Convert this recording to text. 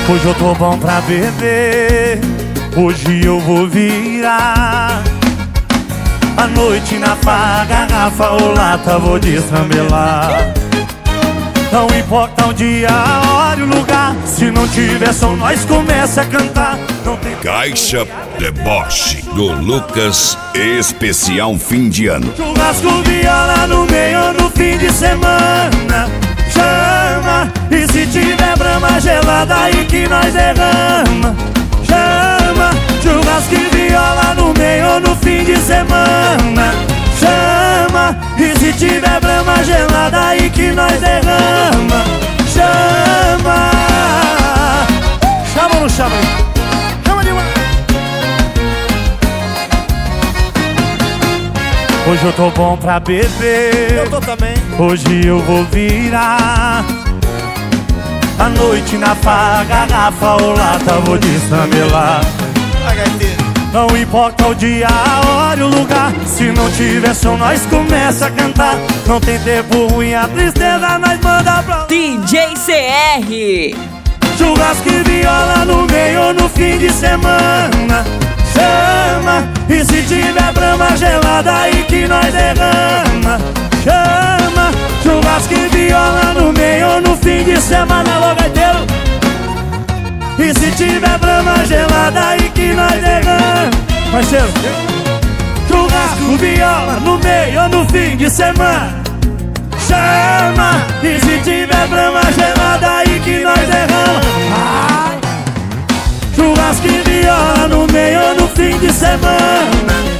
Hoje eu tô bom pra beber, hoje eu vou virar. À noite na farra, garrafa ou lata, vou destrambelar. Não importa o dia, a hora e o lugar, se não tiver som, nós começa a cantar. Não tem Caixa Deboche do Lucas, especial fim de ano. churrasco, viola no meio no fim de semana. Chama, e se tiver brama gelada aí que nós derrama. Chama, churrasco e viola no meio no fim de semana. Chama, e se tiver brama gelada aí que nós derrama. Chama. Chama ou não chama? Chama demais. Hoje eu tô bom pra beber, Eu tô também. hoje eu vou virar. À noite na farra, garrafa ou lata, vou destrambelar. Não importa o dia, a hora e o lugar, se não tiver som, nós começa a cantar. Não tem tempo ruim, a tristeza nós manda pra lá. DJ CR. Churrasco e viola no meio no fim de semana. Chama, e se tiver brama gelada aí que nós derrama. Chama, churrasco e viola no meio no fim de semana. Alô, gaiteiro. E se tiver brama gelada aí que nós derrama. Parceiro, churrasco, viola no meio no fim de semana. Chama, e se tiver brama gelada aí que nós derrama. Churrasco e viola no meio no fim de semana.